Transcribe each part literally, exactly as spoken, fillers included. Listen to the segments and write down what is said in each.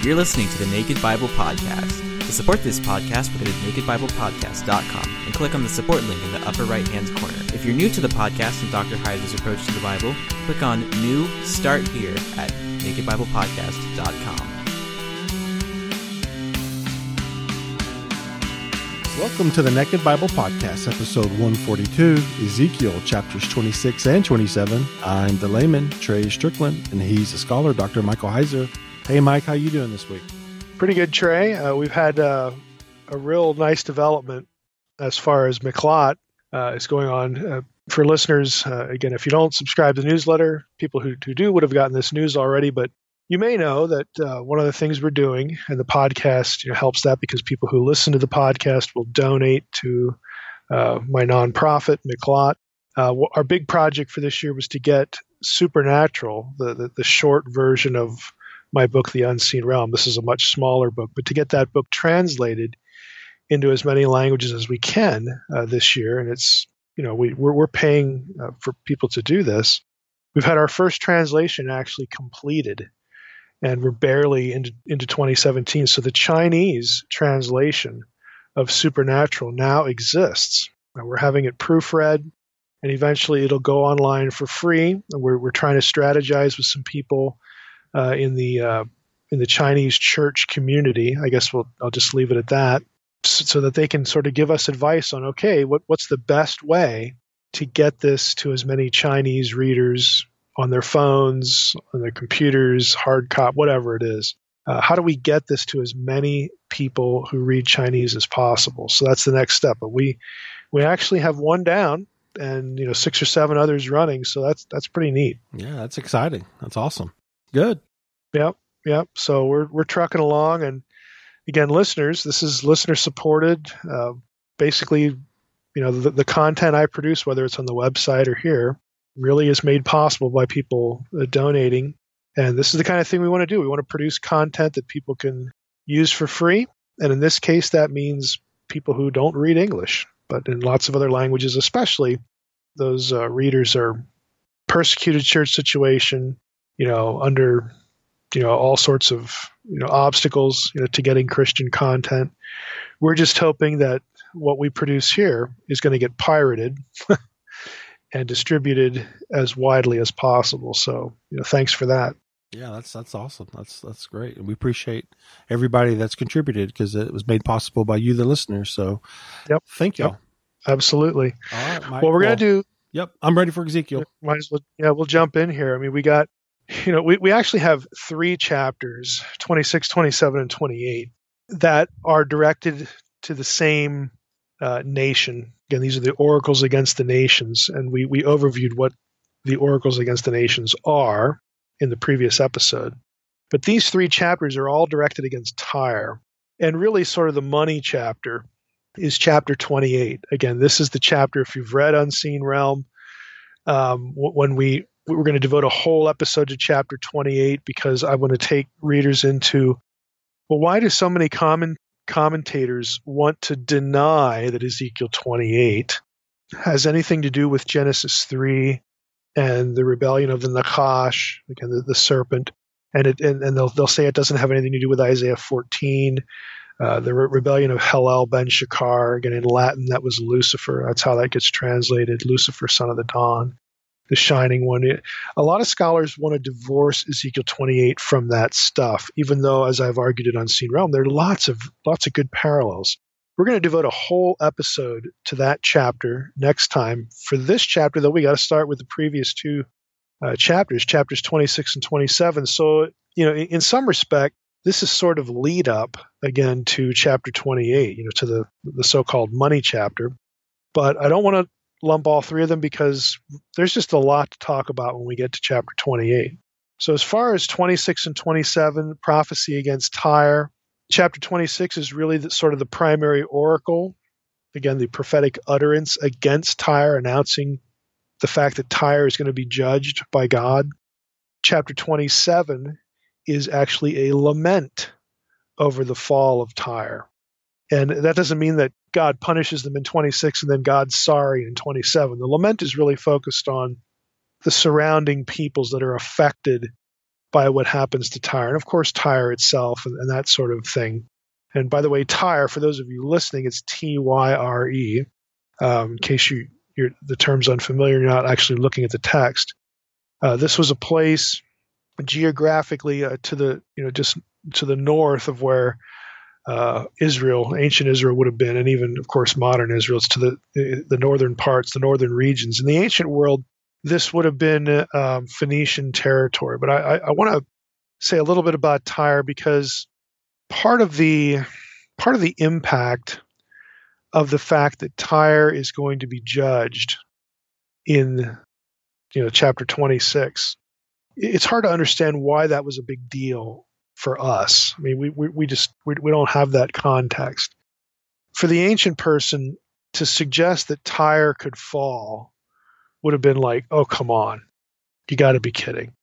You're listening to the Naked Bible Podcast. To support this podcast, go to naked bible podcast dot com and click on the support link in the upper right-hand corner. If you're new to the podcast and Doctor Heiser's approach to the Bible, click on New Start Here at naked bible podcast dot com. Welcome to the Naked Bible Podcast, episode one forty-two, Ezekiel, chapters twenty-six and twenty-seven. I'm the layman, Trey Strickland, and he's a scholar, Doctor Michael Heiser. Hey, Mike, how you doing this week? Pretty good, Trey. Uh, we've had uh, a real nice development as far as Miklat uh, is going on. Uh, for listeners, uh, again, if you don't subscribe to the newsletter, people who, who do would have gotten this news already, but you may know that uh, one of the things we're doing, and the podcast you know, helps that because people who listen to the podcast will donate to uh, my nonprofit, Miklat. Uh, our big project for this year was to get Supernatural, the, the, the short version of my book, The Unseen Realm. This is a much smaller book, but to get that book translated into as many languages as we can uh, this year, and it's, you know, we, we're, we're paying uh, for people to do this. We've had our first translation actually completed, and we're barely into, into twenty seventeen. So the Chinese translation of Supernatural now exists. And we're having it proofread, and eventually it'll go online for free. And we're, we're trying to strategize with some people Uh, in the uh, in the Chinese church community. I guess we'll I'll just leave it at that, so, so that they can sort of give us advice on, okay, what what's the best way to get this to as many Chinese readers on their phones, on their computers, hard copy, whatever it is. Uh, how do we get this to as many people who read Chinese as possible? So that's the next step. But we we actually have one down, and you know six or seven others running. So that's that's pretty neat. Yeah, that's exciting. That's awesome. Good. Yep. Yep. So we're we're trucking along, and again, listeners, this is listener supported. Uh, basically, you know, the, the content I produce, whether it's on the website or here, really is made possible by people uh, donating. And this is the kind of thing we want to do. We want to produce content that people can use for free. And in this case, that means people who don't read English, but in lots of other languages, especially those uh, readers are persecuted church situation, you know, under, you know, all sorts of, you know, obstacles, you know, to getting Christian content. We're just hoping that what we produce here is going to get pirated and distributed as widely as possible. So, you know, thanks for that. Yeah, that's that's awesome. That's that's great. And we appreciate everybody that's contributed because it was made possible by you, the listeners. So, yep. Thank you. Yep. Absolutely. All right, Mike. Well, we're well, going to do. Yep. I'm ready for Ezekiel. Might as well. Yeah, we'll jump in here. I mean, we got, you know, we, we actually have three chapters, twenty-six, twenty-seven, and twenty-eight, that are directed to the same uh, nation. Again, these are the oracles against the nations, and we, we overviewed what the oracles against the nations are in the previous episode. But these three chapters are all directed against Tyre, and really sort of the money chapter is chapter twenty-eight. Again, this is the chapter, if you've read Unseen Realm, um, when we We're going to devote a whole episode to chapter twenty-eight because I want to take readers into, well, why do so many common commentators want to deny that Ezekiel twenty-eight has anything to do with Genesis three and the rebellion of the Nachash, again, the, the serpent, and it and, and they'll they'll say it doesn't have anything to do with Isaiah fourteen, uh, the re- rebellion of Hillel ben Shakar. Again, in Latin, that was Lucifer. That's how that gets translated, Lucifer, son of the dawn. The shining one. A lot of scholars want to divorce Ezekiel twenty-eight from that stuff, even though, as I've argued in Unseen Realm, there are lots of lots of good parallels. We're going to devote a whole episode to that chapter next time. For this chapter, though, we got to start with the previous two uh, chapters, chapters twenty-six and twenty-seven. So, you know, in, in some respect, this is sort of lead up again to chapter twenty-eight, you know, to the the so-called money chapter. But I don't want to lump all three of them because there's just a lot to talk about when we get to chapter twenty-eight. So as far as twenty-six and twenty-seven, prophecy against Tyre, chapter twenty-six is really the, sort of the primary oracle, again, the prophetic utterance against Tyre, announcing the fact that Tyre is going to be judged by God. Chapter twenty-seven is actually a lament over the fall of Tyre. And that doesn't mean that God punishes them in twenty-six and then God's sorry in twenty-seven. The lament is really focused on the surrounding peoples that are affected by what happens to Tyre. And of course, Tyre itself and, and that sort of thing. And by the way, Tyre, for those of you listening, it's T Y R E. Um, in case you, you're, the term's unfamiliar, you're not actually looking at the text. Uh, this was a place geographically uh, to the, you know, just to the north of where uh, Israel, ancient Israel would have been, and even, of course, modern Israel. It's to the the northern parts, the northern regions. In the ancient world, this would have been um, Phoenician territory. But I, I, I want to say a little bit about Tyre because part of the part of the impact of the fact that Tyre is going to be judged in, you know, chapter twenty-six, it's hard to understand why that was a big deal for us. I mean, we we, we just we, we don't have that context. For the ancient person to suggest that Tyre could fall would have been like, oh, come on, you got to be kidding.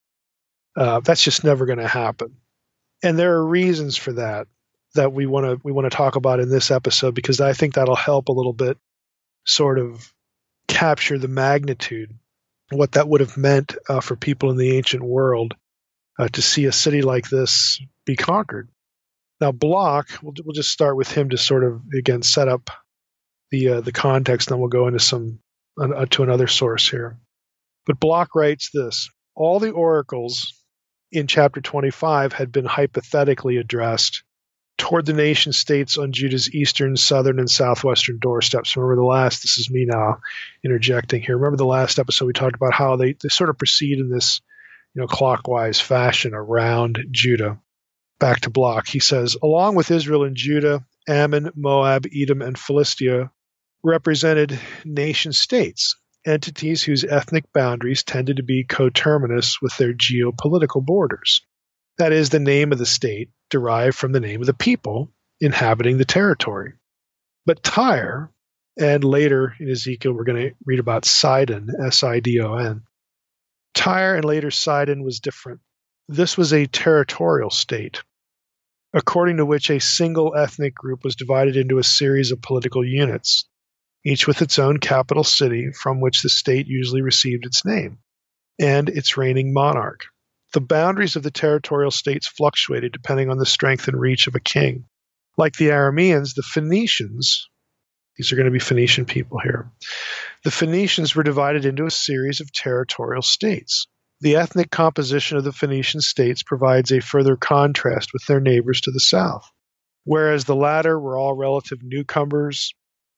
Uh, that's just never going to happen. And there are reasons for that that we want to we want to talk about in this episode, because I think that'll help a little bit sort of capture the magnitude, what that would have meant uh, for people in the ancient world uh, to see a city like this be conquered. Now, Block, we'll, we'll just start with him to sort of, again, set up the uh, the context, and then we'll go into some uh, to another source here. But Block writes this: all the oracles in chapter twenty-five had been hypothetically addressed toward the nation states on Judah's eastern, southern, and southwestern doorsteps. Remember the last, this is me now interjecting here. Remember the last episode we talked about how they, they sort of proceed in this, you know, clockwise fashion around Judah. Back to Block. He says, along with Israel and Judah, Ammon, Moab, Edom, and Philistia represented nation states, entities whose ethnic boundaries tended to be coterminous with their geopolitical borders. That is, the name of the state derived from the name of the people inhabiting the territory. But Tyre, and later in Ezekiel we're going to read about Sidon, S I D O N. Tyre and later Sidon was different. This was a territorial state, according to which a single ethnic group was divided into a series of political units, each with its own capital city from which the state usually received its name, and its reigning monarch. The boundaries of the territorial states fluctuated depending on the strength and reach of a king. Like the Arameans, the Phoenicians, these are going to be Phoenician people here, the Phoenicians were divided into a series of territorial states. The ethnic composition of the Phoenician states provides a further contrast with their neighbors to the south. Whereas the latter were all relative newcomers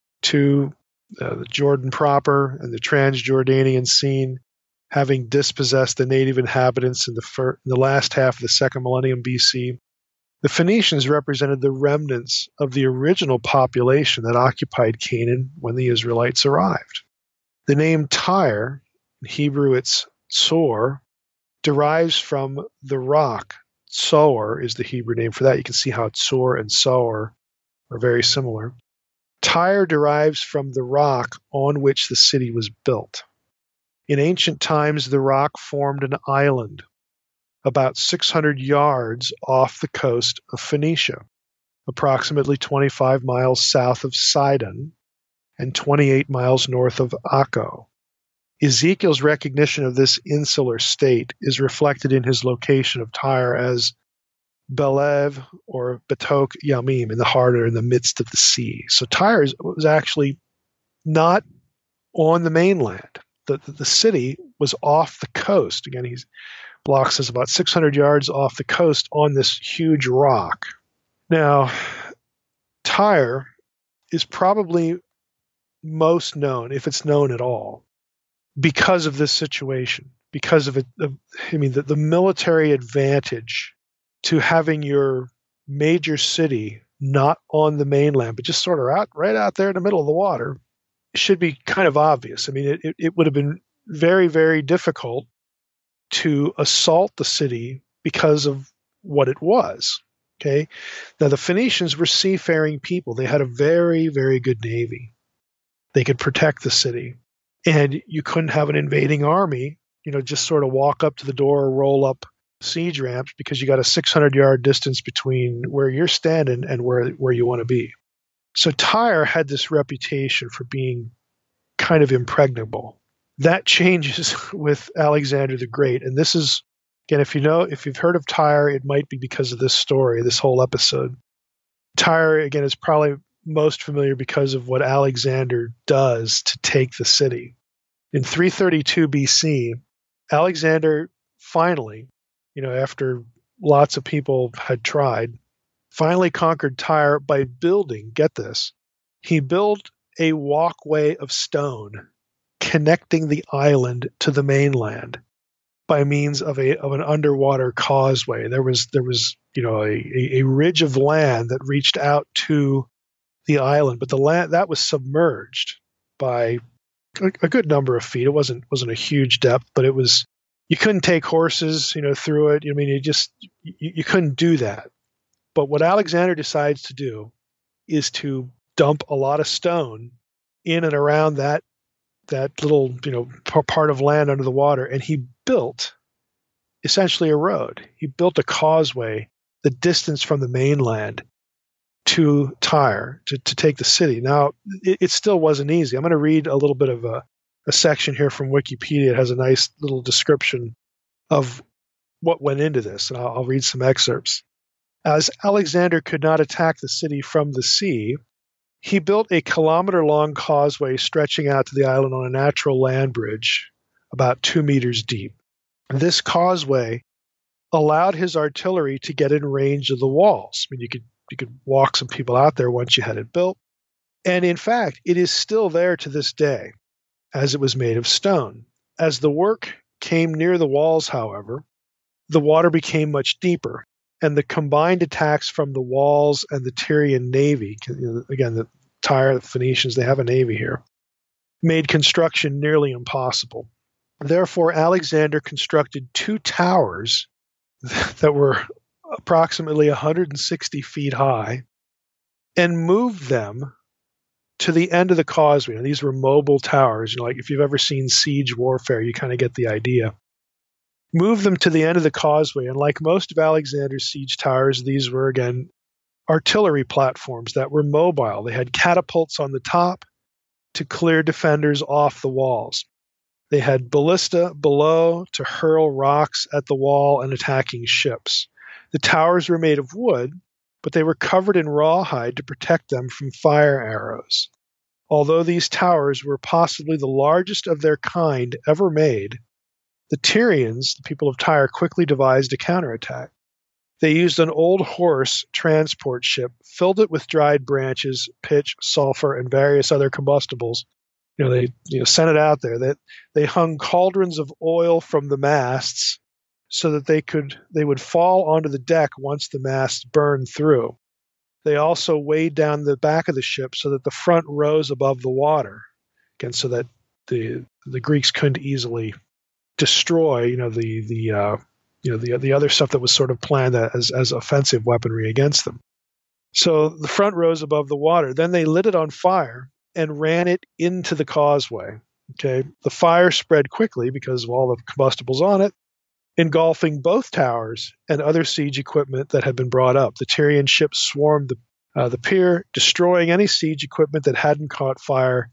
to uh, the Jordan proper and the Transjordanian scene, having dispossessed the native inhabitants in the, fir- in the last half of the second millennium B C, the Phoenicians represented the remnants of the original population that occupied Canaan when the Israelites arrived. The name Tyre, in Hebrew it's Tzor, derives from the rock. Tzor is the Hebrew name for that. You can see how Tzor and Tzor are very similar. Tyre derives from the rock on which the city was built. In ancient times, the rock formed an island about six hundred yards off the coast of Phoenicia, approximately twenty-five miles south of Sidon and twenty-eight miles north of Akko. Ezekiel's recognition of this insular state is reflected in his location of Tyre as Belev or Betok Yamim, in the heart or in the midst of the sea. So Tyre was actually not on the mainland. The, the, the city was off the coast. Again, he's Block says about six hundred yards off the coast on this huge rock. Now, Tyre is probably most known, if it's known at all, because of this situation, because of it. Of, I mean, the, the military advantage to having your major city not on the mainland, but just sort of out, right out there in the middle of the water, should be kind of obvious. I mean, it, it, it would have been very, very difficult to assault the city because of what it was. Okay. Now, the Phoenicians were seafaring people. They had a very, very good navy. They could protect the city. And you couldn't have an invading army, you know, just sort of walk up to the door or roll up siege ramps, because you got a six hundred yard distance between where you're standing and where, where you want to be. So Tyre had this reputation for being kind of impregnable. That changes with Alexander the Great. And this is, Again, if you know, if you've heard of Tyre, it might be because of this story, this whole episode. Tyre, again, is probably most familiar because of what Alexander does to take the city. In three thirty-two B C, Alexander finally, you know, after lots of people had tried, finally conquered Tyre by building, get this, he built a walkway of stone connecting the island to the mainland by means of a of an underwater causeway. There was there was you know a, a ridge of land that reached out to the island, but the land that was submerged by a, a good number of feet. It wasn't wasn't a huge depth, but it was. You couldn't take horses, you know, through it. I mean, you just you, you couldn't do that. But what Alexander decides to do is to dump a lot of stone in and around that that little, you know, p- part of land under the water, and he built essentially a road. He built a causeway, the distance from the mainland to Tyre to, to take the city. Now, it, it still wasn't easy. I'm going to read a little bit of a, a section here from Wikipedia. It has a nice little description of what went into this, and I'll, I'll read some excerpts. As Alexander could not attack the city from the sea, he built a kilometer-long causeway stretching out to the island on a natural land bridge about two meters deep. This causeway allowed his artillery to get in range of the walls. I mean, you could you could walk some people out there once you had it built. And in fact, it is still there to this day, as it was made of stone. As the work came near the walls, however, the water became much deeper, and the combined attacks from the walls and the Tyrian navy, again, the Tyre, the Phoenicians, they have a navy here, made construction nearly impossible. Therefore, Alexander constructed two towers that were approximately one hundred sixty feet high and moved them to the end of the causeway. And these were mobile towers. You know, like if you've ever seen siege warfare, you kind of get the idea. Moved them to the end of the causeway, and like most of Alexander's siege towers, these were, again, artillery platforms that were mobile. They had catapults on the top to clear defenders off the walls. They had ballista below to hurl rocks at the wall and attacking ships. The towers were made of wood, but they were covered in rawhide to protect them from fire arrows. Although these towers were possibly the largest of their kind ever made, the Tyrians, the people of Tyre, quickly devised a counterattack. They used an old horse transport ship, filled it with dried branches, pitch, sulfur, and various other combustibles. You know, they you know, sent it out there. They, they hung cauldrons of oil from the masts so that they could they would fall onto the deck once the masts burned through. They also weighed down the back of the ship so that the front rose above the water, again, so that the the Greeks couldn't easily destroy, you know, the the uh, you know the the other stuff that was sort of planned as as offensive weaponry against them. So the front rose above the water. Then they lit it on fire and ran it into the causeway. Okay, the fire spread quickly because of all the combustibles on it, engulfing both towers and other siege equipment that had been brought up. The Tyrian ships swarmed the uh, the pier, destroying any siege equipment that hadn't caught fire,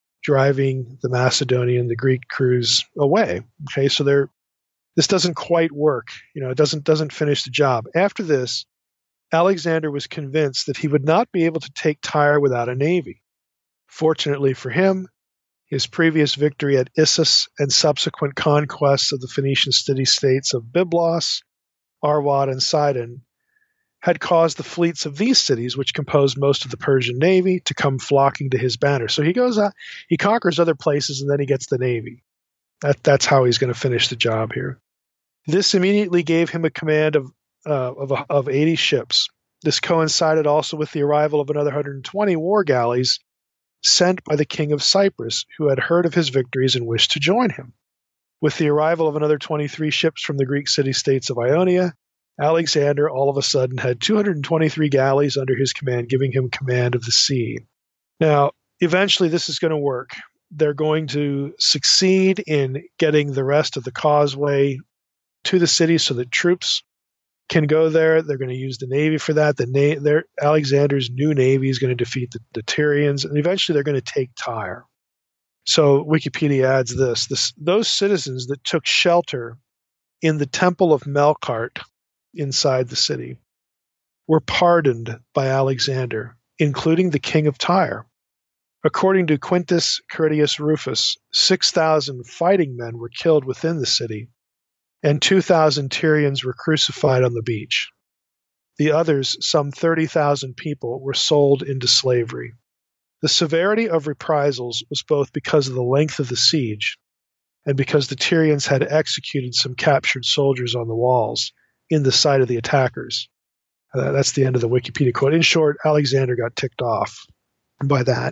driving the Macedonian, the Greek crews away. Okay, so they're, this doesn't quite work. You know, it doesn't doesn't finish the job. After this, Alexander was convinced that he would not be able to take Tyre without a navy. Fortunately for him, his previous victory at Issus and subsequent conquests of the Phoenician city-states of Byblos, Arwad, and Sidon had caused the fleets of these cities, which composed most of the Persian navy, to come flocking to his banner. So he goes out, he conquers other places, and then he gets the navy. That, that's how he's going to finish the job here. This immediately gave him a command of, uh, of, of eighty ships. This coincided also with the arrival of another one hundred twenty war galleys sent by the king of Cyprus, who had heard of his victories and wished to join him. With the arrival of another twenty-three ships from the Greek city-states of Ionia, Alexander all of a sudden had two hundred twenty-three galleys under his command, giving him command of the sea. Now, eventually this is going to work. They're going to succeed in getting the rest of the causeway to the city so that troops can go there. They're going to use the navy for that. The na- their, Alexander's new navy is going to defeat the, the Tyrians, and eventually they're going to take Tyre. So Wikipedia adds this, this: those citizens that took shelter in the temple of Melkart inside the city were pardoned by Alexander, including the king of Tyre. According to Quintus Curtius Rufus, six thousand fighting men were killed within the city, and two thousand Tyrians were crucified on the beach. The others, some thirty thousand people, were sold into slavery. The severity of reprisals was both because of the length of the siege and because the Tyrians had executed some captured soldiers on the walls in the sight of the attackers. Uh, that's the end of the Wikipedia quote. In short, Alexander got ticked off by that.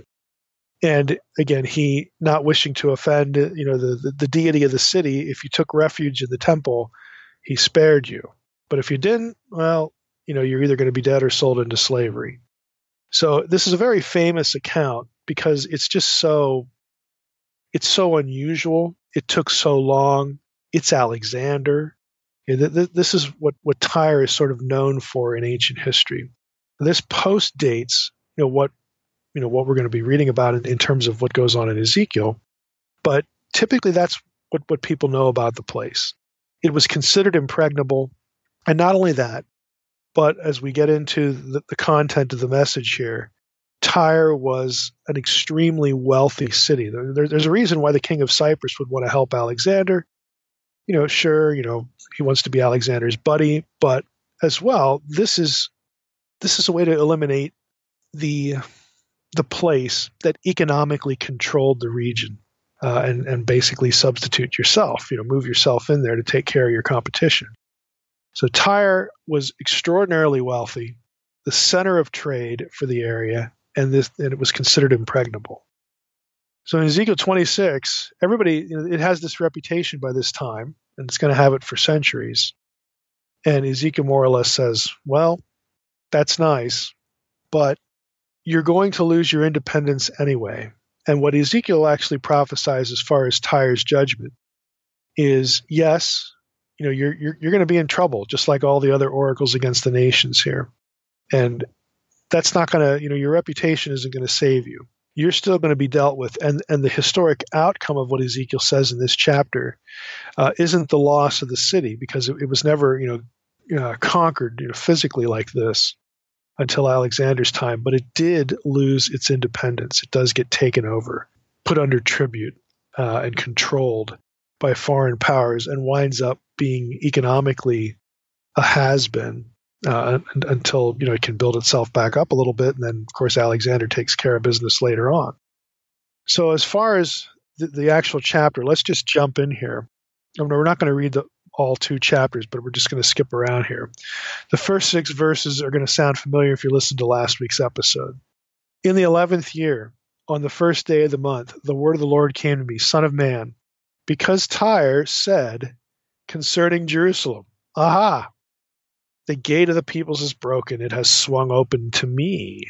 And again, he, not wishing to offend, you know, the, the, the deity of the city, if you took refuge in the temple, he spared you. But if you didn't, well, you know, you're either going to be dead or sold into slavery. So this is a very famous account because it's just so, it's so unusual. It took so long. It's Alexander. You know, th- th- this is what, what Tyre is sort of known for in ancient history. This post dates, you know, what, you know, what we're going to be reading about in, in terms of what goes on in Ezekiel. But typically that's what, what people know about the place. It was considered impregnable. And not only that, but as we get into the, the content of the message here, Tyre was an extremely wealthy city. There, there's a reason why the king of Cyprus would want to help Alexander. You know, sure, you know, he wants to be Alexander's buddy, but as well, this is this is a way to eliminate the the place that economically controlled the region, uh, and and basically substitute yourself. You know, move yourself in there to take care of your competition. So Tyre was extraordinarily wealthy, the center of trade for the area, and this and it was considered impregnable. So in Ezekiel twenty-six, everybody, you know, it has this reputation by this time, and it's going to have it for centuries. And Ezekiel more or less says, well, that's nice, but you're going to lose your independence anyway. And what Ezekiel actually prophesies as far as Tyre's judgment is, yes, you know, you're you're you're going to be in trouble, just like all the other oracles against the nations here. And that's not going to, you know, your reputation isn't going to save you. You're still going to be dealt with. And and the historic outcome of what Ezekiel says in this chapter uh, isn't the loss of the city, because it, it was never, you know, uh, conquered, you know, physically like this until Alexander's time, but it did lose its independence. It does get taken over, put under tribute, uh, and controlled by foreign powers, and winds up being economically a has-been uh, until, you know, it can build itself back up a little bit, and then, of course, Alexander takes care of business later on. So as far as the, the actual chapter, let's just jump in here. I mean, we're not going to read the all two chapters, but we're just going to skip around here. The first six verses are going to sound familiar if you listened to last week's episode. In the eleventh year, on the first day of the month, the word of the Lord came to me, Son of man, because Tyre said concerning Jerusalem, aha, the gate of the peoples is broken, it has swung open to me.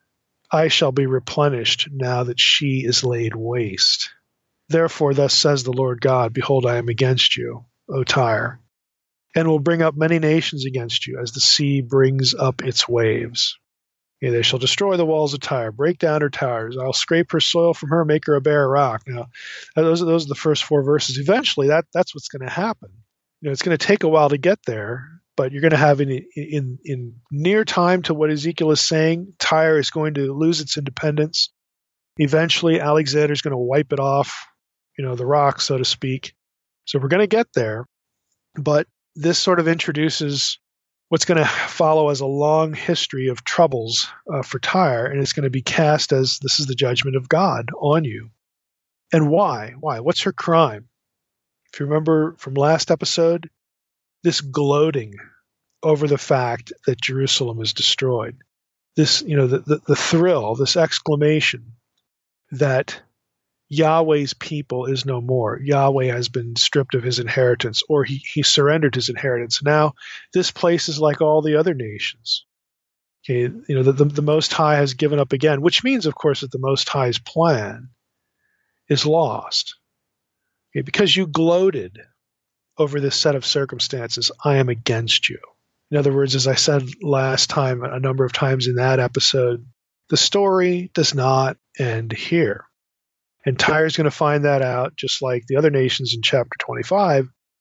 I shall be replenished now that she is laid waste. Therefore, thus says the Lord God, behold, I am against you, O Tyre, and will bring up many nations against you, as the sea brings up its waves. Okay, they shall destroy the walls of Tyre, break down her towers. I'll scrape her soil from her, make her a bare rock. Now, those are, those are the first four verses. Eventually, that, that's what's going to happen. You know, it's going to take a while to get there, but you're going to have in, in, in near time to what Ezekiel is saying, Tyre is going to lose its independence. Eventually, Alexander's going to wipe it off, you know, the rock, so to speak. So we're going to get there, but this sort of introduces what's going to follow as a long history of troubles uh, for Tyre, and it's going to be cast as this is the judgment of God on you. And why? Why? What's her crime? If you remember from last episode, this gloating over the fact that Jerusalem is destroyed, this, you know, the, the, the thrill, this exclamation that Yahweh's people is no more. Yahweh has been stripped of his inheritance, or he, he surrendered his inheritance. Now, this place is like all the other nations. Okay, you know, the, the, the Most High has given up again, which means, of course, that the Most High's plan is lost. Okay, because you gloated over this set of circumstances, I am against you. In other words, as I said last time, a number of times in that episode, the story does not end here. And Tyre's going to find that out, just like the other nations in chapter twenty-five.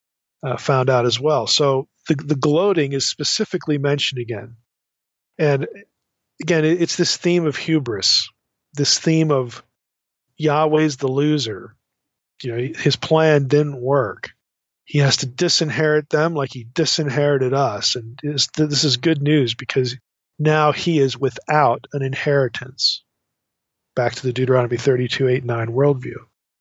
uh, found out as well. So the, the gloating is specifically mentioned again. And again, it, it's this theme of hubris, this theme of Yahweh's the loser. You know, his plan didn't work. He has to disinherit them like he disinherited us. And this, this is good news because now he is without an inheritance. Back to the Deuteronomy thirty-two, eight, nine worldview.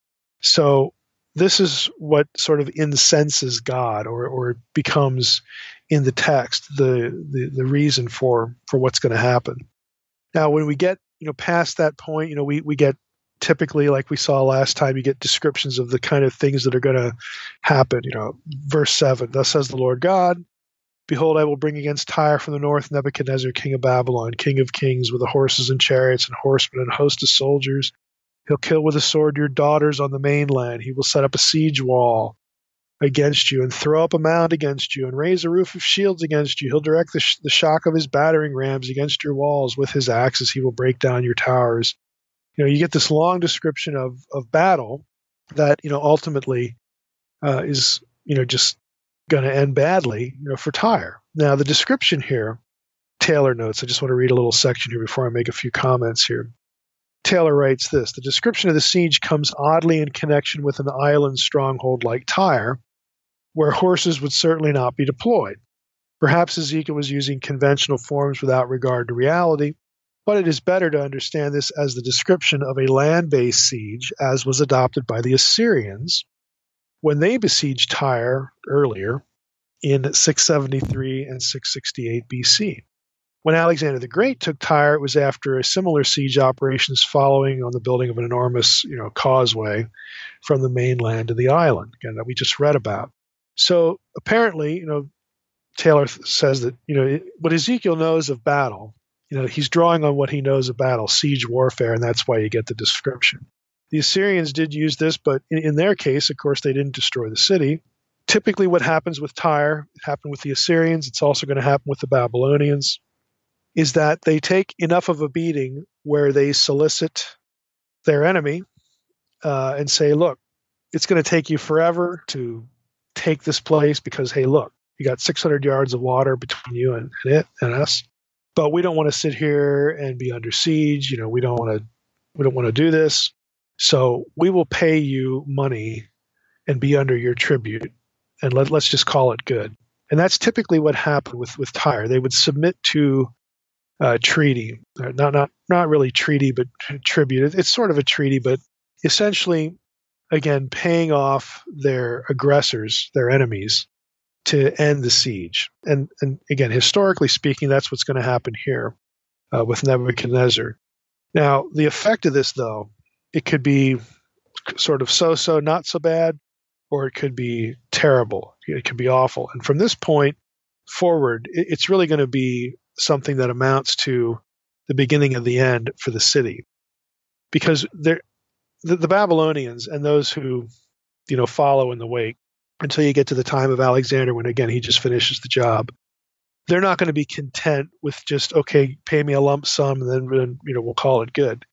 So this is what sort of incenses God or, or becomes in the text the, the, the reason for, for what's going to happen. Now, when we get you know past that point, you know we, we get typically, like we saw last time, you get descriptions of the kind of things that are going to happen. You know, verse seven, thus says the Lord God, behold, I will bring against Tyre from the north Nebuchadnezzar, king of Babylon, king of kings, with the horses and chariots and horsemen and host of soldiers. He'll kill with a sword your daughters on the mainland. He will set up a siege wall against you and throw up a mound against you and raise a roof of shields against you. He'll direct the, sh- the shock of his battering rams against your walls. With his axes he will break down your towers. You know, you get this long description of, of battle that, you know, ultimately uh, is, you know, just going to end badly, you know, for Tyre. Now, the description here, Taylor notes, I just want to read a little section here before I make a few comments here. Taylor writes this, the description of the siege comes oddly in connection with an island stronghold like Tyre, where horses would certainly not be deployed. Perhaps Ezekiel was using conventional forms without regard to reality, but it is better to understand this as the description of a land-based siege, as was adopted by the Assyrians when they besieged Tyre earlier in six seventy-three and six sixty-eight B C. When Alexander the Great took Tyre, it was after a similar siege operations following on the building of an enormous, you know, causeway from the mainland to the island, again, that we just read about. So apparently, you know, Taylor says that, you know, what Ezekiel knows of battle, you know, he's drawing on what he knows of battle, siege warfare, and that's why you get the description. The Assyrians did use this, but in, in their case, of course, they didn't destroy the city. Typically what happens with Tyre, it happened with the Assyrians, it's also going to happen with the Babylonians, is that they take enough of a beating where they solicit their enemy uh, and say, look, it's going to take you forever to take this place because, hey, look, you got six hundred yards of water between you and, and it and us. But we don't want to sit here and be under siege. You know, we don't want to, we don't want to do this. So we will pay you money and be under your tribute, and let, let's just call it good. And that's typically what happened with, with Tyre. They would submit to a treaty, not not not really treaty, but tribute. It's sort of a treaty, but essentially, again, paying off their aggressors, their enemies, to end the siege. And, and again, historically speaking, that's what's going to happen here uh, with Nebuchadnezzar. Now, the effect of this, though, it could be sort of so-so, not so bad, or it could be terrible. It could be awful. And from this point forward, it, it's really going to be something that amounts to the beginning of the end for the city. Because the, the Babylonians and those who, you know, follow in the wake, until you get to the time of Alexander when, again, he just finishes the job, they're not going to be content with just, okay, pay me a lump sum and then, you know, we'll call it good.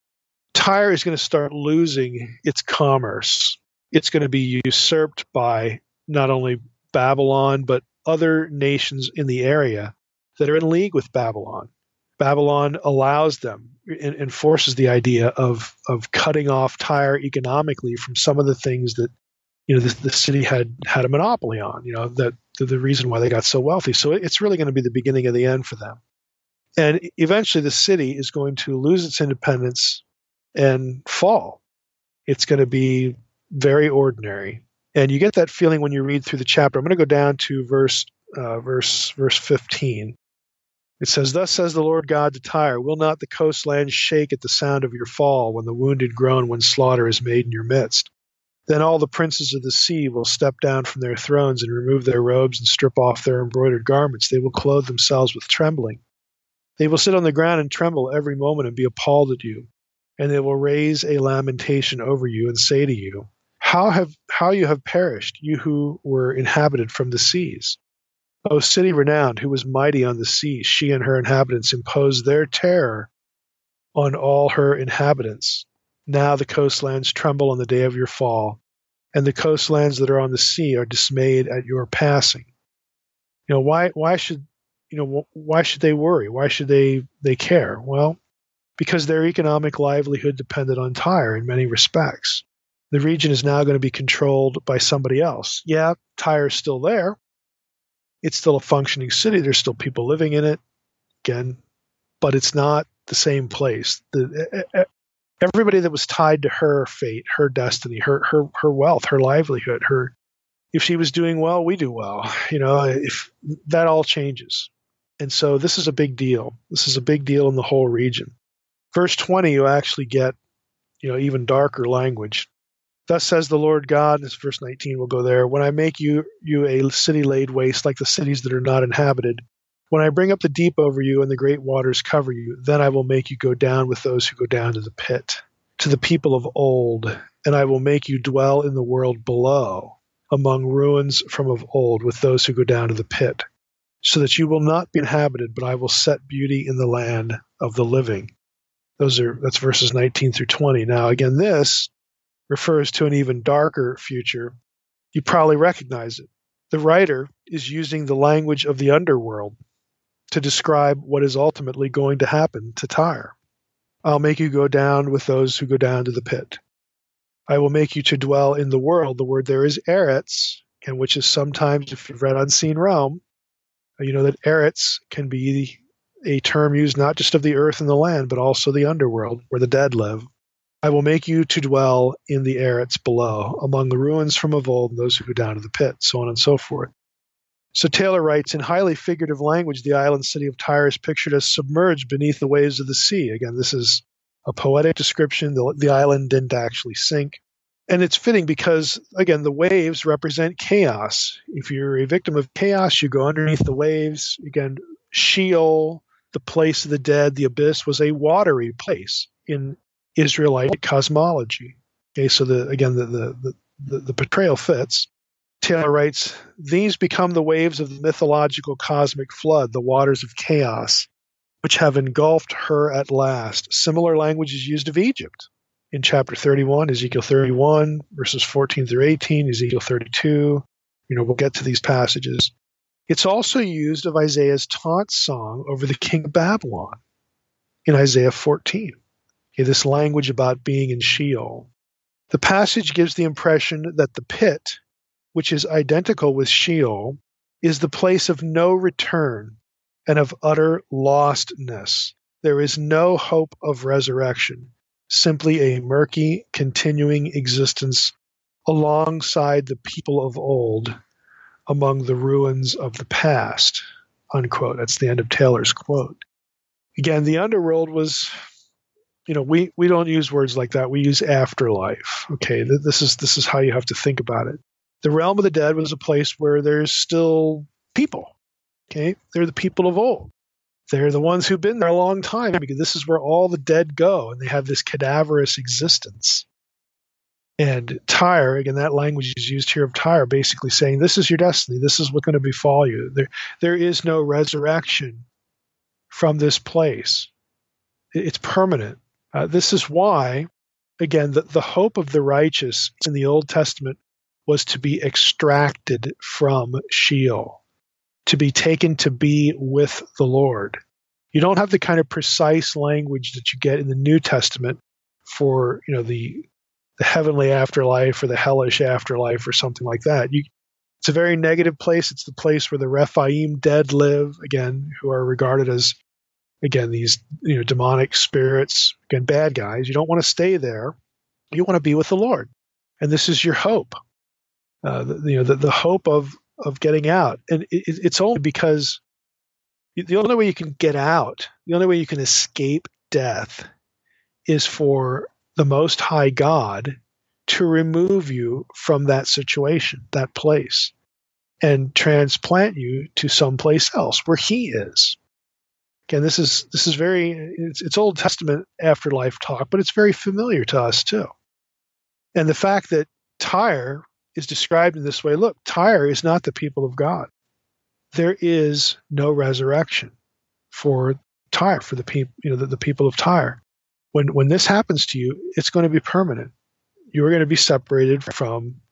Tyre is going to start losing its commerce. It's going to be usurped by not only Babylon, but other nations in the area that are in league with Babylon. Babylon allows them and enforces the idea of, of cutting off Tyre economically from some of the things that, you know, the, the city had had a monopoly on, you know, that the, the reason why they got so wealthy. So it's really going to be the beginning of the end for them. And eventually the city is going to lose its independence and fall. It's going to be very ordinary. And you get that feeling when you read through the chapter. I'm going to go down to verse uh, verse verse fifteen. It says, "Thus says the Lord God to Tyre, will not the coastland shake at the sound of your fall, when the wounded groan, when slaughter is made in your midst? Then all the princes of the sea will step down from their thrones and remove their robes and strip off their embroidered garments. They will clothe themselves with trembling. They will sit on the ground and tremble every moment and be appalled at you. And they will raise a lamentation over you and say to you, How have how you have perished, you who were inhabited from the seas. O city renowned, who was mighty on the sea, she and her inhabitants imposed their terror on all her inhabitants. Now the coastlands tremble on the day of your fall, and the coastlands that are on the sea are dismayed at your passing. You know, why why should you know why should they worry? Why should they they care? Well, because their economic livelihood depended on Tyre in many respects. The region is now going to be controlled by somebody else. Yeah, Tyre is still there. It's still a functioning city. There's still people living in it, again, but it's not the same place. The, everybody that was tied to her fate, her destiny, her her her wealth, her livelihood, her if she was doing well, we do well. You know, if that all changes. And so this is a big deal. This is a big deal in the whole region. Verse twenty, you actually get, you know, even darker language. Thus says the Lord God, this is verse nineteen, we'll go there, when I make you you a city laid waste like the cities that are not inhabited, when I bring up the deep over you and the great waters cover you, then I will make you go down with those who go down to the pit, to the people of old, and I will make you dwell in the world below, among ruins from of old, with those who go down to the pit, so that you will not be inhabited, but I will set beauty in the land of the living. Those are that's verses nineteen through twenty. Now, again, this refers to an even darker future. You probably recognize it. The writer is using the language of the underworld to describe what is ultimately going to happen to Tyre. I'll make you go down with those who go down to the pit. I will make you to dwell in the world. The word there is Eretz, and which is sometimes, if you've read Unseen Realm, you know that Eretz can be a term used not just of the earth and the land, but also the underworld, where the dead live. I will make you to dwell in the Eretz below, among the ruins from of old, and those who go down to the pit, so on and so forth. So Taylor writes, in highly figurative language, the island city of Tyre is pictured as submerged beneath the waves of the sea. Again, this is a poetic description. The, the island didn't actually sink. And it's fitting because, again, the waves represent chaos. If you're a victim of chaos, you go underneath the waves. Again, Sheol, the place of the dead, the abyss, was a watery place in Israelite cosmology. Okay, so the again, the, the, the, the portrayal fits. Taylor writes, these become the waves of the mythological cosmic flood, the waters of chaos, which have engulfed her at last. Similar language is used of Egypt in chapter thirty-one, Ezekiel thirty-one, verses fourteen through eighteen, Ezekiel thirty-two. You know, we'll get to these passages. It's also used of Isaiah's taunt song over the king of Babylon in Isaiah fourteen. Okay, this language about being in Sheol. The passage gives the impression that the pit, which is identical with Sheol, is the place of no return and of utter lostness. There is no hope of resurrection, simply a murky, continuing existence alongside the people of old among the ruins of the past, unquote. That's the end of Taylor's quote. Again, the underworld was, you know, we, we don't use words like that. We use afterlife. Okay, this is this is how you have to think about it. The realm of the dead was a place where there's still people. Okay, they're the people of old. They're the ones who've been there a long time, because this is where all the dead go, and they have this cadaverous existence. And Tyre, again, that language is used here of Tyre, basically saying, this is your destiny. This is what's going to befall you. There, there is no resurrection from this place. It's permanent. Uh, this is why, again, the, the hope of the righteous in the Old Testament was to be extracted from Sheol, to be taken to be with the Lord. You don't have the kind of precise language that you get in the New Testament for, you know, the the heavenly afterlife or the hellish afterlife or something like that. You, it's a very negative place. It's the place where the Rephaim dead live, again, who are regarded as, again, these, you know, demonic spirits, again, bad guys. You don't want to stay there. You want to be with the Lord. And this is your hope. Uh, the, you know, the, the hope of of getting out. And it, it's only because the only way you can get out, the only way you can escape death is for the Most High God to remove you from that situation, that place, and transplant you to someplace else where He is. Again, this is this is very it's, it's Old Testament afterlife talk, but it's very familiar to us too. And the fact that Tyre is described in this way, look, Tyre is not the people of God. There is no resurrection for Tyre, for the people, you know, the, the people of Tyre. When when this happens to you, it's going to be permanent. You are going to be separated from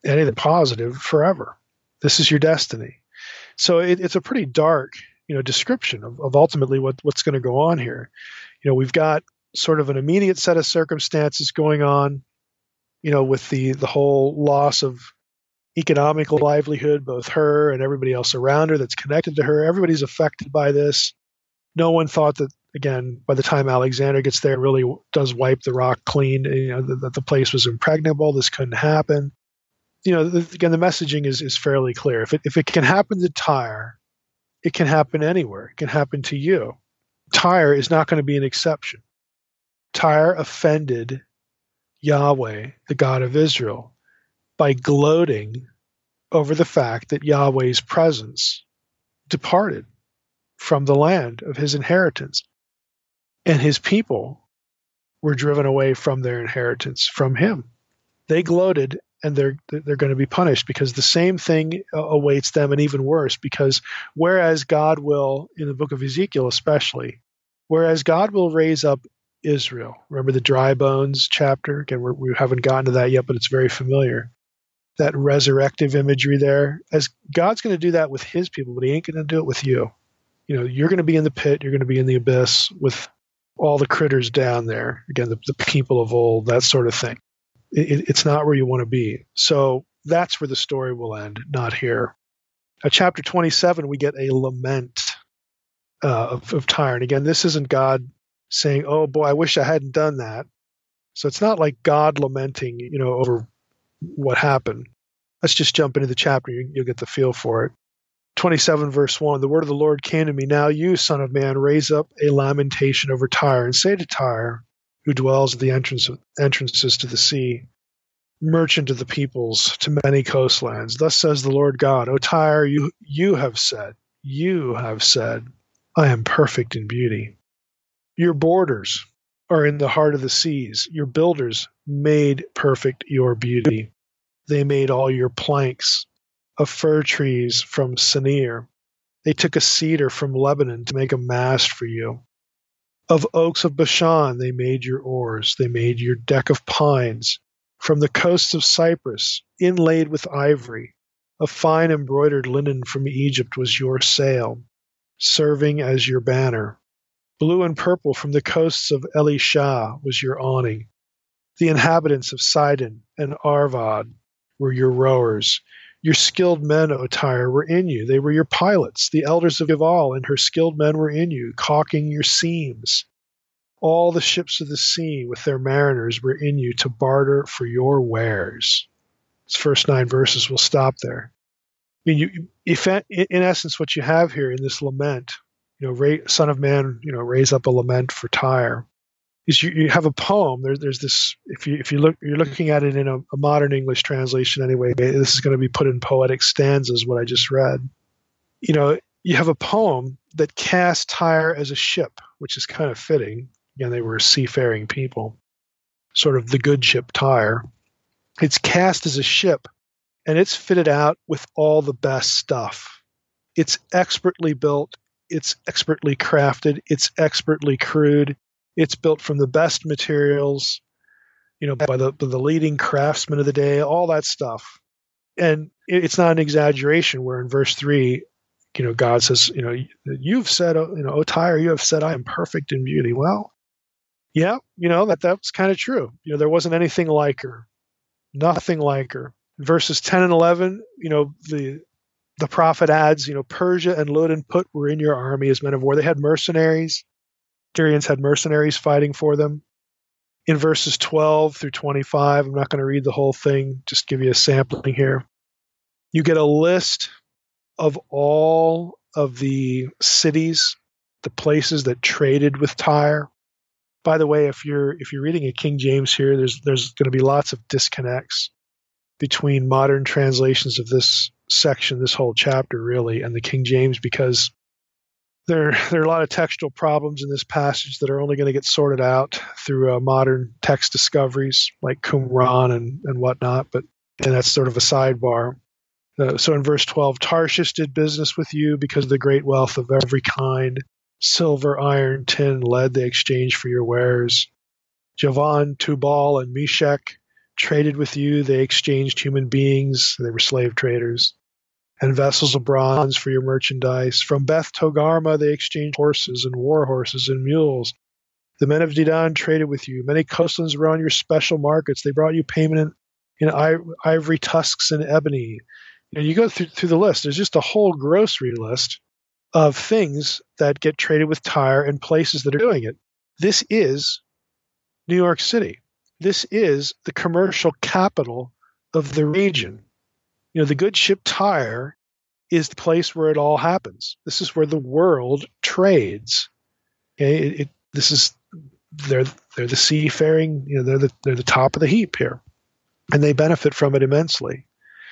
anything positive forever. This is your destiny. So it, it's a pretty dark, you know, description of, of ultimately what, what's going to go on here. You know, we've got sort of an immediate set of circumstances going on, you know, with the, the whole loss of economical livelihood, both her and everybody else around her that's connected to her. Everybody's affected by this. No one thought that, again, by the time Alexander gets there, really does wipe the rock clean, you know, that, that the place was impregnable. This couldn't happen. You know, the, again, the messaging is, is fairly clear. If it, if it can happen to Tyre, it can happen anywhere. It can happen to you. Tyre is not going to be an exception. Tyre offended Yahweh, the God of Israel, by gloating over the fact that Yahweh's presence departed from the land of his inheritance. And his people were driven away from their inheritance, from him. They gloated, and they're they're going to be punished, because the same thing awaits them, and even worse, because whereas God will, in the book of Ezekiel especially, whereas God will raise up Israel. Remember the dry bones chapter? Again, we're, we haven't gotten to that yet, but it's very familiar. That resurrective imagery there. As God's going to do that with his people, but he ain't going to do it with you. You know, you're going to be in the pit, you're going to be in the abyss with all the critters down there. Again, the, the people of old, that sort of thing. It, it's not where you want to be. So that's where the story will end, not here. At chapter twenty-seven, we get a lament uh, of, of Tyre. And again, this isn't God saying, oh boy, I wish I hadn't done that. So it's not like God lamenting, you know, over what happened. Let's just jump into the chapter. You, you'll get the feel for it. twenty-seven verse one, the word of the Lord came to me. Now you, son of man, raise up a lamentation over Tyre, and say to Tyre, who dwells at the entrance of, entrances to the sea, merchant of the peoples, to many coastlands. Thus says the Lord God, O Tyre, you, you have said, you have said, I am perfect in beauty. Your borders are in the heart of the seas. Your builders made perfect your beauty. They made all your planks of fir trees from Senir. They took a cedar from Lebanon to make a mast for you. Of oaks of Bashan they made your oars. They made your deck of pines. From the coasts of Cyprus, inlaid with ivory, of fine embroidered linen from Egypt was your sail, serving as your banner. Blue and purple from the coasts of Elisha was your awning. The inhabitants of Sidon and Arvad were your rowers. Your skilled men, O Tyre, were in you. They were your pilots. The elders of Gival and her skilled men were in you, caulking your seams. All the ships of the sea with their mariners were in you to barter for your wares. This first nine verses will stop there. I mean, you, if, in essence, what you have here in this lament, you know, Ray, Son of Man, you know, raise up a lament for Tyre, is you, you have a poem. There, there's this. If you if you look, you're looking at it in a, a modern English translation anyway. This is going to be put in poetic stanzas. What I just read, you know, you have a poem that casts Tyre as a ship, which is kind of fitting. Again, they were a seafaring people, sort of the good ship Tyre. It's cast as a ship, and it's fitted out with all the best stuff. It's expertly built. It's expertly crafted. It's expertly crewed. It's built from the best materials, you know, by the by the leading craftsmen of the day, all that stuff. And it's not an exaggeration where in verse three, you know, God says, you know, you've said, you know, O Tyre, you have said, I am perfect in beauty. Well, yeah, you know, that, that was kind of true. You know, there wasn't anything like her, nothing like her. Verses ten and eleven, you know, the the prophet adds, you know, Persia and Lud and Put were in your army as men of war. They had mercenaries. Syrians had mercenaries fighting for them. In verses twelve through twenty-five, I'm not going to read the whole thing, just give you a sampling here. You get a list of all of the cities, the places that traded with Tyre. By the way, if you're if you're reading a King James here, there's there's going to be lots of disconnects between modern translations of this section, this whole chapter really, and the King James, because There, there are a lot of textual problems in this passage that are only going to get sorted out through uh, modern text discoveries like Qumran and, and whatnot, but and that's sort of a sidebar. Uh, so in verse twelve, Tarshish did business with you because of the great wealth of every kind. Silver, iron, tin, lead they exchanged for your wares. Javan, Tubal, and Meshech traded with you. They exchanged human beings. They were slave traders. And vessels of bronze for your merchandise. From Beth Togarmah they exchanged horses and war horses and mules. The men of Dedan traded with you. Many coastlands were on your special markets. They brought you payment in, in ivory tusks and ebony. You know, you go through, through the list. There's just a whole grocery list of things that get traded with Tyre and places that are doing it. This is New York City. This is the commercial capital of the region. You know, the good ship Tyre is the place where it all happens. This is where the world trades. Okay, it, it, this is they're they're the seafaring. You know, they're the they're the top of the heap here, and they benefit from it immensely.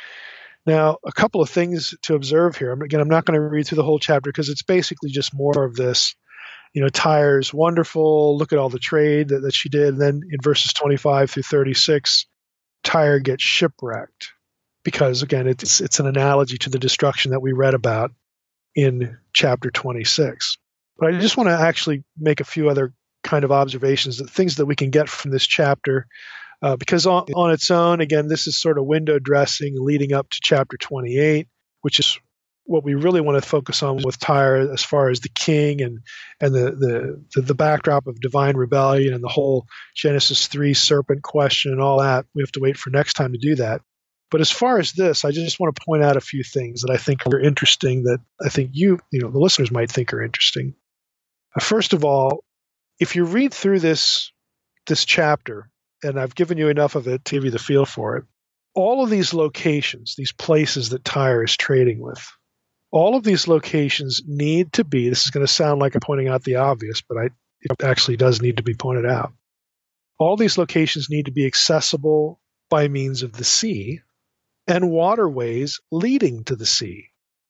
Now, a couple of things to observe here. Again, I'm not going to read through the whole chapter because it's basically just more of this. You know, Tyre's wonderful. Look at all the trade that, that she did. And then in verses twenty-five through thirty-six, Tyre gets shipwrecked. Because, again, it's it's an analogy to the destruction that we read about in chapter twenty-six. But I just want to actually make a few other kind of observations, that things that we can get from this chapter. Uh, because on, on its own, again, this is sort of window dressing leading up to chapter twenty-eight, which is what we really want to focus on with Tyre as far as the king and and the, the, the, the backdrop of divine rebellion and the whole Genesis three serpent question and all that. We have to wait for next time to do that. But as far as this, I just want to point out a few things that I think are interesting, that I think you, you know, the listeners might think are interesting. Uh, first of all, if you read through this this chapter, and I've given you enough of it to give you the feel for it, all of these locations, these places that Tyre is trading with, all of these locations need to be, this is going to sound like I'm pointing out the obvious, but I, it actually does need to be pointed out. All these locations need to be accessible by means of the sea and waterways leading to the sea.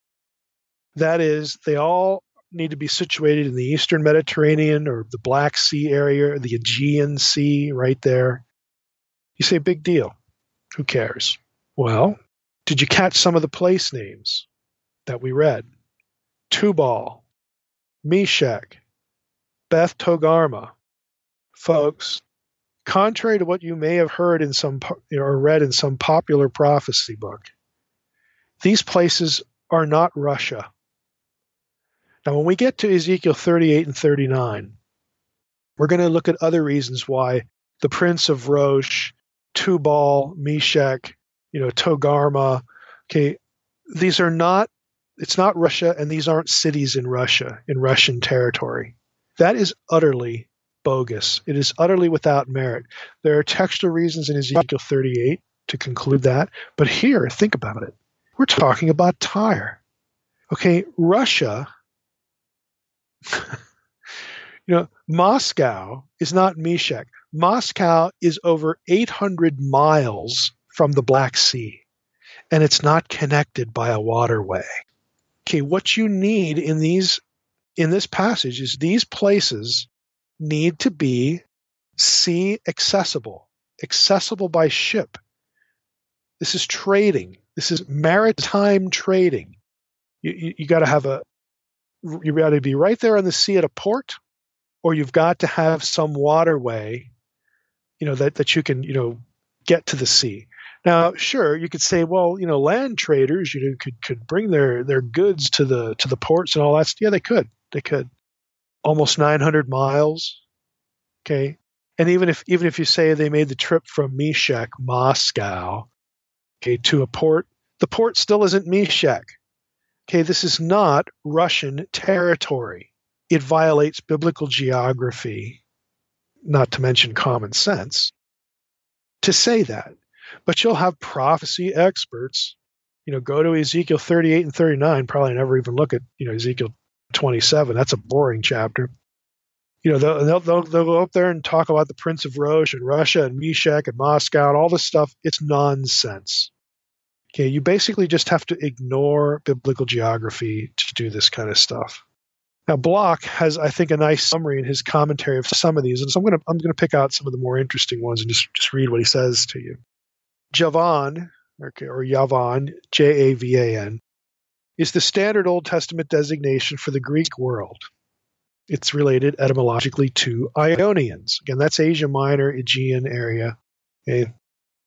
That is, they all need to be situated in the Eastern Mediterranean or the Black Sea area, or the Aegean Sea right there. You say, big deal. Who cares? Well, did you catch some of the place names that we read? Tubal, Meshech, Beth Togarmah. Folks, contrary to what you may have heard in some or read in some popular prophecy book, these places are not Russia. Now, when we get to Ezekiel thirty-eight and thirty-nine, we're going to look at other reasons why the prince of Rosh, Tubal, Meshech, you know, Togarmah, okay, these are not, it's not Russia, and these aren't cities in Russia, in Russian territory. That is utterly bogus. It is utterly without merit. There are textual reasons in Ezekiel thirty-eight to conclude that, but here, think about it. We're talking about Tyre. Okay, Russia, you know, Moscow is not Meshech. Moscow is over eight hundred miles from the Black Sea, and it's not connected by a waterway. Okay, what you need in these in this passage is these places need to be sea accessible, accessible by ship. This is trading. This is maritime trading. You, you, you got to have a, you got to be right there on the sea at a port, or you've got to have some waterway, you know, that, that you can, you know, get to the sea. Now, sure, you could say, well, you know, land traders, you know, could could bring their their goods to the to the ports and all that. Yeah, they could. They could. Almost nine hundred miles. Okay. And even if even if you say they made the trip from Meshech, Moscow, okay, to a port, the port still isn't Meshech. Okay, this is not Russian territory. It violates biblical geography, not to mention common sense, to say that. But you'll have prophecy experts, you know, go to Ezekiel thirty-eight and thirty-nine, probably never even look at, you know, Ezekiel twenty-seven. That's a boring chapter. You know, they'll, they'll, they'll, they'll go up there and talk about the Prince of Rosh and Russia and Meshech and Moscow and all this stuff. It's nonsense. Okay, you basically just have to ignore biblical geography to do this kind of stuff. Now, Block has, I think, a nice summary in his commentary of some of these, and so I'm going to I'm going to pick out some of the more interesting ones and just, just read what he says to you. Javan, okay, or Yavan, J A V A N, is the standard Old Testament designation for the Greek world. It's related etymologically to Ionians. Again, that's Asia Minor, Aegean area. Okay.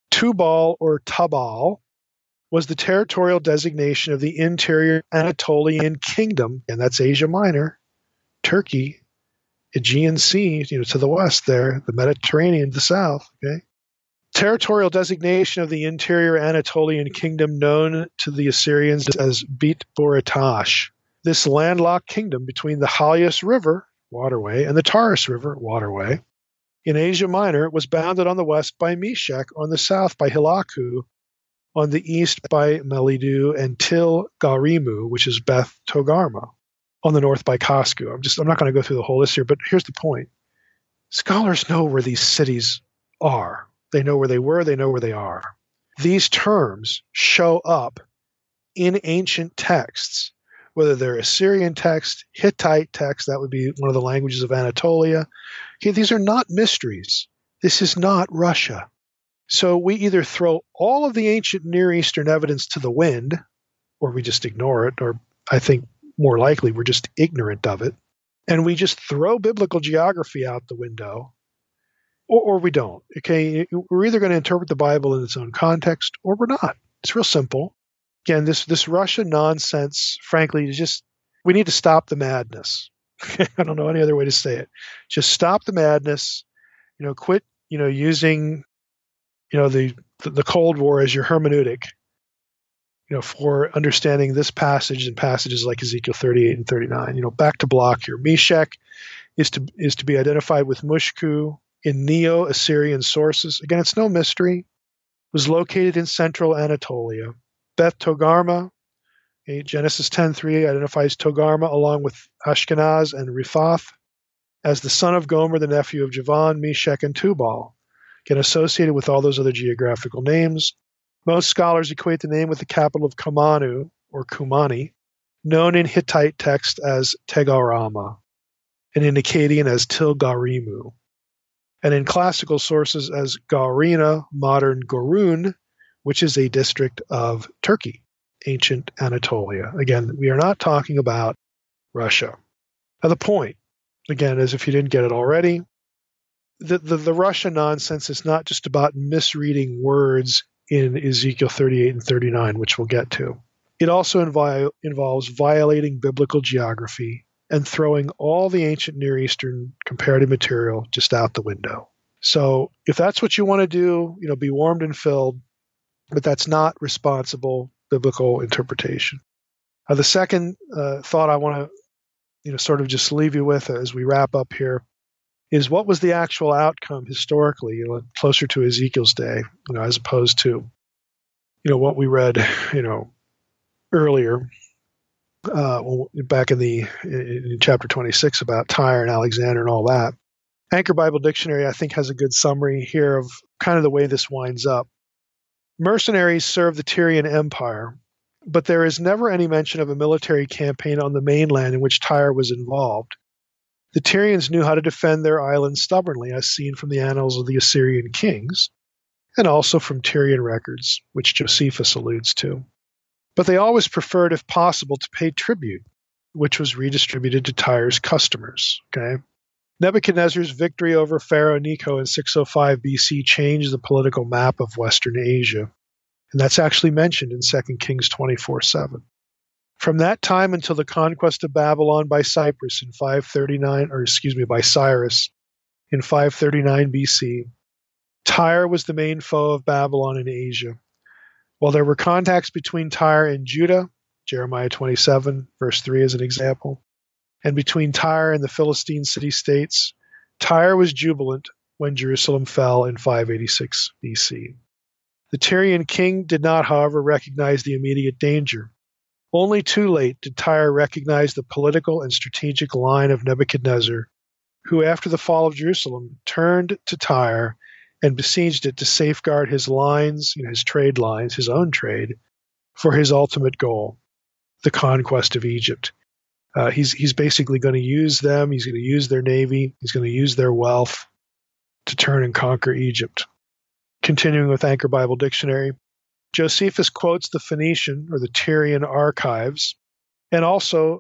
Tubal or Tabal was the territorial designation of the interior Anatolian kingdom, and that's Asia Minor, Turkey, Aegean Sea, you know, to the west there, the Mediterranean to the south, okay? Territorial designation of the interior Anatolian kingdom known to the Assyrians as Beit Boritash. This landlocked kingdom between the Halius River, waterway, and the Taurus River, waterway, in Asia Minor was bounded on the west by Meshech, on the south by Hilaku, on the east by Melidu and Til Garimu, which is Beth Togarma, on the north by Kasku. I'm just I'm not going to go through the whole list here, but here's the point. Scholars know where these cities are. They know where they were, they know where they are. These terms show up in ancient texts, whether they're Assyrian text, Hittite text, that would be one of the languages of Anatolia. Okay, these are not mysteries. This is not Russia. So we either throw all of the ancient Near Eastern evidence to the wind, or we just ignore it, or I think more likely we're just ignorant of it, and we just throw biblical geography out the window, or, or we don't. Okay, we're either going to interpret the Bible in its own context, or we're not. It's real simple. Again, this this Russia nonsense, frankly, is just, we need to stop the madness. I don't know any other way to say it. Just stop the madness. You know, quit, you know, using, you know, the the Cold War as your hermeneutic, you know, for understanding this passage and passages like Ezekiel thirty-eight and thirty-nine. You know, back to block here. Meshech is to is to be identified with Mushku in Neo-Assyrian sources. Again, it's no mystery. It was located in central Anatolia. Beth Togarma, okay, Genesis ten three identifies Togarma along with Ashkenaz and Riphath as the son of Gomer, the nephew of Javan, Meshech, and Tubal. Again, associated with all those other geographical names. Most scholars equate the name with the capital of Kamanu, or Kumani, known in Hittite text as Tegarama, and in Akkadian as Til-Garimu, and in classical sources as Garina, modern Gorun, which is a district of Turkey, ancient Anatolia. Again, we are not talking about Russia. Now the point, again, is if you didn't get it already, the, the, the Russia nonsense is not just about misreading words in Ezekiel thirty-eight and thirty-nine, which we'll get to. It also invi- involves violating biblical geography and throwing all the ancient Near Eastern comparative material just out the window. So if that's what you want to do, you know, be warmed and filled, but that's not responsible biblical interpretation. Uh, the second uh, thought I want to, you know, sort of just leave you with as we wrap up here is what was the actual outcome historically, you know, closer to Ezekiel's day, you know, as opposed to, you know, what we read, you know, earlier, uh, back in the in chapter twenty-six about Tyre and Alexander and all that. Anchor Bible Dictionary, I think, has a good summary here of kind of the way this winds up. Mercenaries served the Tyrian Empire, but there is never any mention of a military campaign on the mainland in which Tyre was involved. The Tyrians knew how to defend their island stubbornly, as seen from the annals of the Assyrian kings, and also from Tyrian records, which Josephus alludes to. But they always preferred, if possible, to pay tribute, which was redistributed to Tyre's customers. Okay? Nebuchadnezzar's victory over Pharaoh Necho in six oh five B C changed the political map of Western Asia, and that's actually mentioned in Second Kings twenty-four seven. From that time until the conquest of Babylon by Cyprus in five thirty-nine, or excuse me, by Cyrus in five thirty-nine B C, Tyre was the main foe of Babylon in Asia. While there were contacts between Tyre and Judah, Jeremiah twenty-seven, verse three is an example, and between Tyre and the Philistine city-states, Tyre was jubilant when Jerusalem fell in five eighty-six B C. The Tyrian king did not, however, recognize the immediate danger. Only too late did Tyre recognize the political and strategic line of Nebuchadnezzar, who, after the fall of Jerusalem, turned to Tyre and besieged it to safeguard his lines, you know, his trade lines, his own trade, for his ultimate goal, the conquest of Egypt. Uh, he's he's basically going to use them. He's going to use their navy. He's going to use their wealth to turn and conquer Egypt. Continuing with Anchor Bible Dictionary, Josephus quotes the Phoenician or the Tyrian archives and also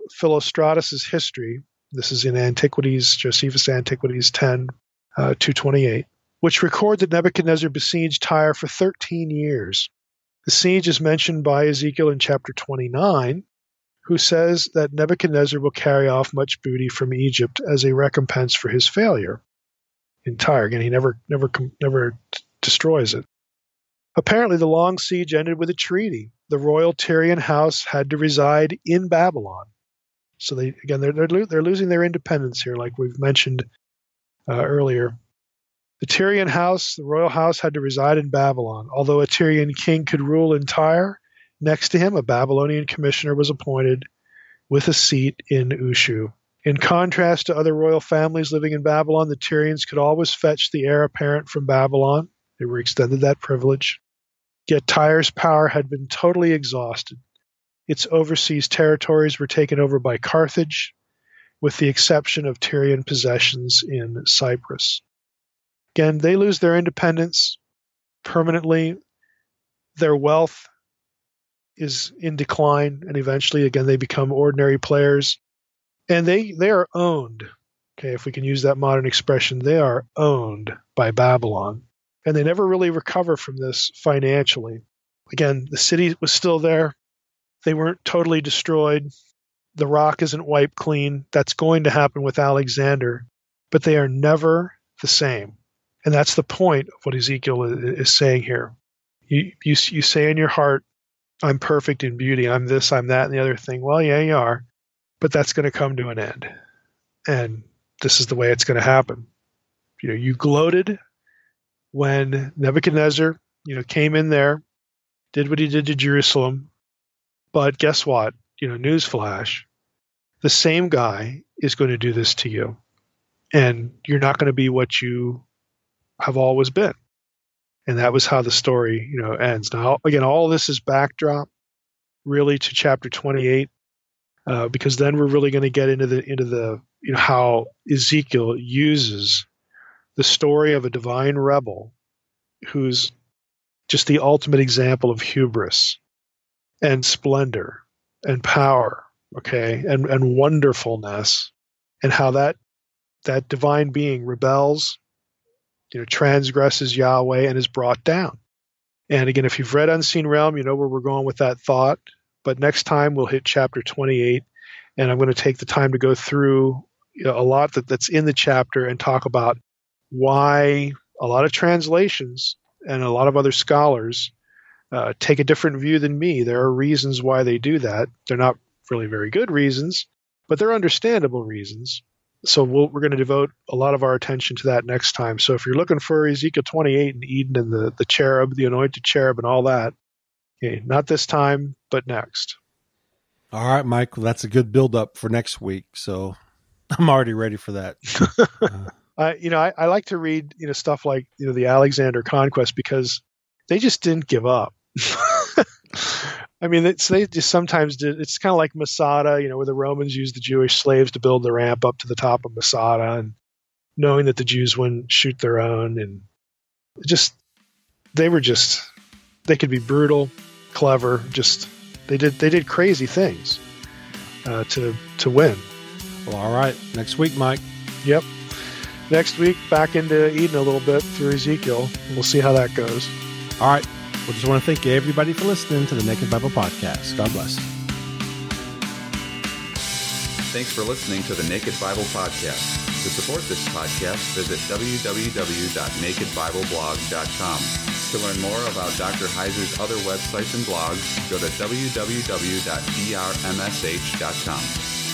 Philostratus's history. This is in Antiquities, Josephus Antiquities ten, uh, two twenty-eight. which record that Nebuchadnezzar besieged Tyre for thirteen years. The siege is mentioned by Ezekiel in chapter twenty-nine, who says that Nebuchadnezzar will carry off much booty from Egypt as a recompense for his failure in Tyre. Again, he never, never, never t- destroys it. Apparently, the long siege ended with a treaty. The royal Tyrian house had to reside in Babylon. So they again, they're they're, lo- they're losing their independence here, like we've mentioned uh, earlier. The Tyrian house, the royal house, had to reside in Babylon. Although a Tyrian king could rule in Tyre, next to him, a Babylonian commissioner was appointed with a seat in Ushu. In contrast to other royal families living in Babylon, the Tyrians could always fetch the heir apparent from Babylon. They were extended that privilege. Yet Tyre's power had been totally exhausted. Its overseas territories were taken over by Carthage, with the exception of Tyrian possessions in Cyprus. Again, they lose their independence permanently. Their wealth is in decline, and eventually, again, they become ordinary players. And they, they are owned, okay, if we can use that modern expression, they are owned by Babylon. And they never really recover from this financially. Again, the city was still there. They weren't totally destroyed. The rock isn't wiped clean. That's going to happen with Alexander. But they are never the same. And that's the point of what Ezekiel is saying here. You, you, you say in your heart, I'm perfect in beauty. I'm this, I'm that, and the other thing. Well, yeah, you are. But that's going to come to an end. And this is the way it's going to happen. You know, you gloated when Nebuchadnezzar, you know, came in there, did what he did to Jerusalem. But guess what? You know, newsflash, the same guy is going to do this to you. And you're not going to be what you have always been. And that was how the story, you know, ends. Now, again, all this is backdrop really to chapter twenty-eight, uh, because then we're really going to get into the into the you know how Ezekiel uses the story of a divine rebel who's just the ultimate example of hubris and splendor and power, okay, and and wonderfulness, and how that that divine being rebels, you know, transgresses Yahweh and is brought down. And again, if you've read Unseen Realm, you know where we're going with that thought. But next time we'll hit chapter twenty-eight, and I'm going to take the time to go through you know, a lot that, that's in the chapter and talk about why a lot of translations and a lot of other scholars uh, take a different view than me. There are reasons why they do that. They're not really very good reasons, but they're understandable reasons. So we'll, we're going to devote a lot of our attention to that next time. So if you're looking for Ezekiel twenty-eight and Eden and the, the cherub, the anointed cherub and all that, okay, not this time, but next. All right, Mike, well, that's a good build-up for next week. So I'm already ready for that. uh, I, you know, I, I like to read, you know, stuff like, you know, the Alexander conquest because they just didn't give up. I mean, it's, they just sometimes did. It's kind of like Masada, you know, where the Romans used the Jewish slaves to build the ramp up to the top of Masada, and knowing that the Jews wouldn't shoot their own, and just they were just they could be brutal, clever. Just they did they did crazy things uh, to to win. Well, all right, next week, Mike. Yep. Next week, back into Eden a little bit through Ezekiel. We'll see how that goes. All right. We just want to thank everybody for listening to the Naked Bible Podcast. God bless. Thanks for listening to the Naked Bible Podcast. To support this podcast, visit w w w dot naked bible blog dot com. To learn more about Doctor Heiser's other websites and blogs, go to w w w dot d r m s h dot com.